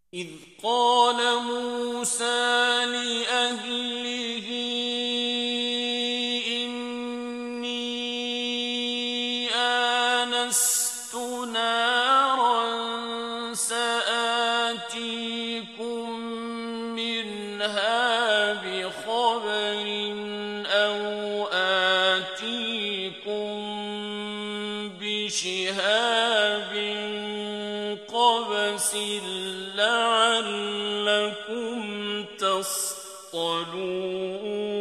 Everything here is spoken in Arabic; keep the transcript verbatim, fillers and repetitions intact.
إذ قال موسى لأهله إني آنست نارا سآتيكم منها بخبر أو آتيكم بشهاب قبس لعلكم تصطلون